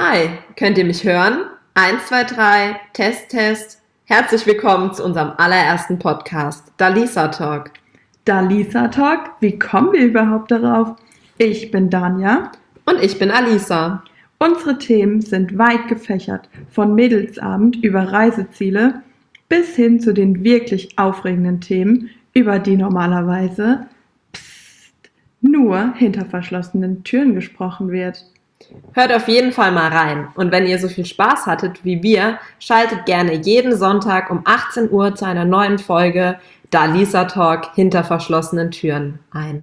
Hi, könnt ihr mich hören? 1, 2, 3, Test, Test. Herzlich willkommen zu unserem allerersten Podcast, Dalisa Talk. Dalisa Talk? Wie kommen wir überhaupt darauf? Ich bin Danja. Und ich bin Alisa. Unsere Themen sind weit gefächert, von Mädelsabend über Reiseziele bis hin zu den wirklich aufregenden Themen, über die normalerweise nur hinter verschlossenen Türen gesprochen wird. Hört auf jeden Fall mal rein. Und wenn ihr so viel Spaß hattet wie wir, schaltet gerne jeden Sonntag um 18 Uhr zu einer neuen Folge Dalisa Talk hinter verschlossenen Türen ein.